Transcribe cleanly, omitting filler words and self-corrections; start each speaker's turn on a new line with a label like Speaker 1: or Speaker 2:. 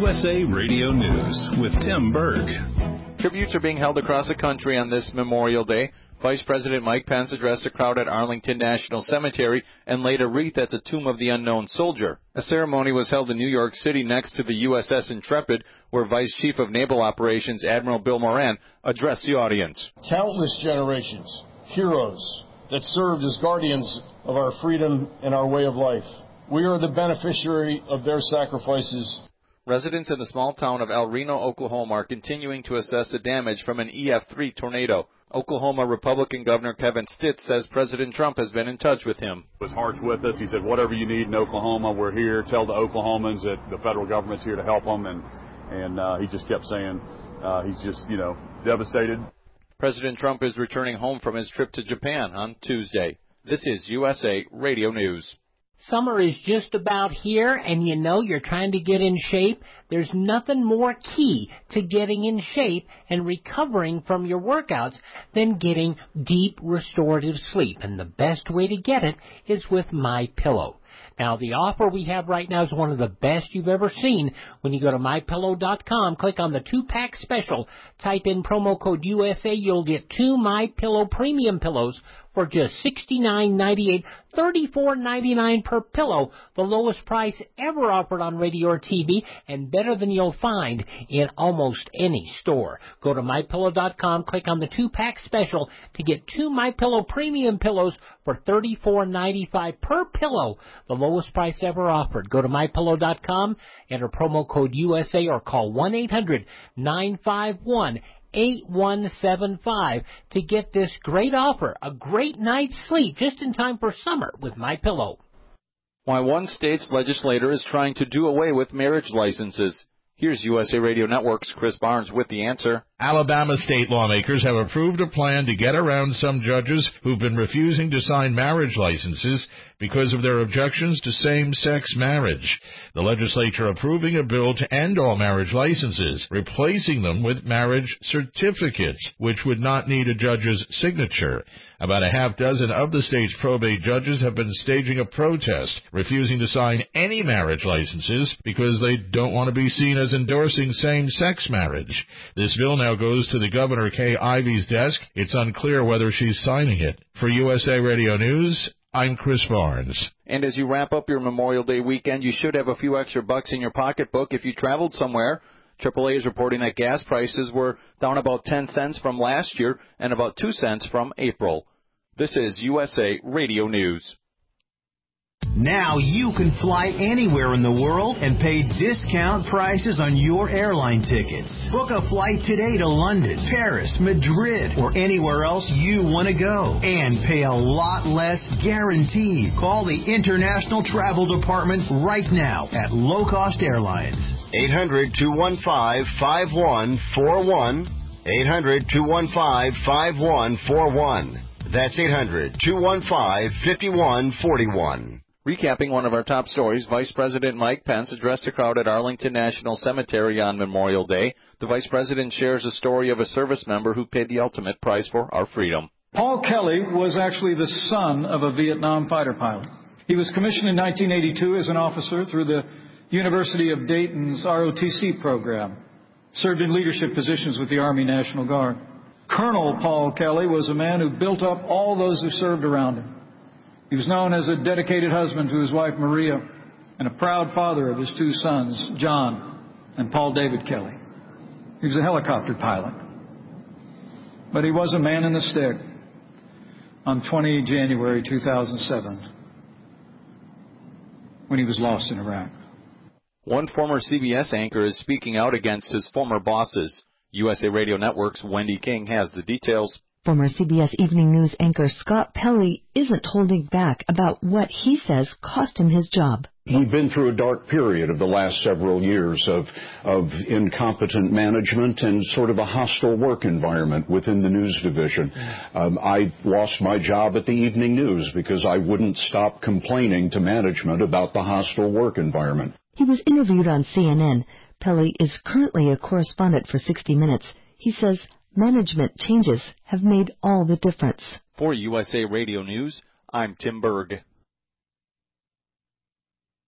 Speaker 1: USA Radio News with Tim Berg.
Speaker 2: Tributes are being held across the country on this Memorial Day. Vice President Mike Pence addressed a crowd at Arlington National Cemetery and laid a wreath at the Tomb of the Unknown Soldier. A ceremony was held in New York City next to the USS Intrepid, where Vice Chief of Naval Operations Admiral Bill Moran addressed the audience.
Speaker 3: Countless generations, heroes that served as guardians of our freedom and our way of life. We are the beneficiary of their sacrifices.
Speaker 2: Residents in the small town of El Reno, Oklahoma, are continuing to assess the damage from an EF3 tornado. Oklahoma Republican Governor Kevin Stitt says President Trump has been in touch with him.
Speaker 4: His heart's with us. He said, whatever you need in Oklahoma, we're here. Tell the Oklahomans that the federal government's here to help them. And he just kept saying he's just, devastated.
Speaker 2: President Trump is returning home from his trip to Japan on Tuesday. This is USA Radio News.
Speaker 5: Summer is just about here, and you're trying to get in shape. There's nothing more key to getting in shape and recovering from your workouts than getting deep restorative sleep. And the best way to get it is with MyPillow. Now, the offer we have right now is one of the best you've ever seen. When you go to MyPillow.com, click on the 2-pack special, type in promo code USA, you'll get 2 MyPillow premium pillows for just $69.98, $34.99 per pillow, the lowest price ever offered on radio or TV, and better than you'll find in almost any store. Go to MyPillow.com, click on the 2-pack special to get 2 MyPillow premium pillows for $34.95 per pillow, the lowest price ever offered. Go to MyPillow.com, enter promo code USA, or call 1-800-951-8175 to get this great offer, a great night's sleep just in time for summer with MyPillow.
Speaker 2: Why one state's legislator is trying to do away with marriage licenses. Here's USA Radio Network's Chris Barnes with the answer.
Speaker 6: Alabama state lawmakers have approved a plan to get around some judges who've been refusing to sign marriage licenses because of their objections to same-sex marriage. The legislature approving a bill to end all marriage licenses, replacing them with marriage certificates, which would not need a judge's signature. About a half dozen of the state's probate judges have been staging a protest, refusing to sign any marriage licenses because they don't want to be seen as endorsing same-sex marriage. This bill now goes to the Governor Kay Ivey's desk. It's unclear whether she's signing it. For USA Radio News, I'm Chris Barnes.
Speaker 2: And as you wrap up your Memorial Day weekend, you should have a few extra bucks in your pocketbook if you traveled somewhere. AAA is reporting that gas prices were down about 10 cents from last year and about 2 cents from April. This is USA Radio News.
Speaker 7: Now you can fly anywhere in the world and pay discount prices on your airline tickets. Book a flight today to London, Paris, Madrid, or anywhere else you want to go. And pay a lot less guaranteed. Call the International Travel Department right now at Low Cost Airlines. 800-215-5141. 800-215-5141. That's 800-215-5141.
Speaker 2: Recapping one of our top stories, Vice President Mike Pence addressed the crowd at Arlington National Cemetery on Memorial Day. The Vice President shares a story of a service member who paid the ultimate price for our freedom.
Speaker 8: Paul Kelly was actually the son of a Vietnam fighter pilot. He was commissioned in 1982 as an officer through the University of Dayton's ROTC program. Served in leadership positions with the Army National Guard. Colonel Paul Kelly was a man who built up all those who served around him. He was known as a dedicated husband to his wife Maria and a proud father of his 2 sons, John and Paul David Kelly. He was a helicopter pilot. But he was a man in the stick on 20 January 2007 when he was lost in Iraq.
Speaker 2: One former CBS anchor is speaking out against his former bosses. USA Radio Network's Wendy King has the details.
Speaker 9: Former CBS Evening News anchor Scott Pelley isn't holding back about what he says cost him his job.
Speaker 10: We've been through a dark period of the last several years of incompetent management and sort of a hostile work environment within the news division. I lost my job at the Evening News because I wouldn't stop complaining to management about the hostile work environment.
Speaker 9: He was interviewed on CNN. Pelley is currently a correspondent for 60 Minutes. He says management changes have made all the difference.
Speaker 2: For USA Radio News, I'm Tim Berg.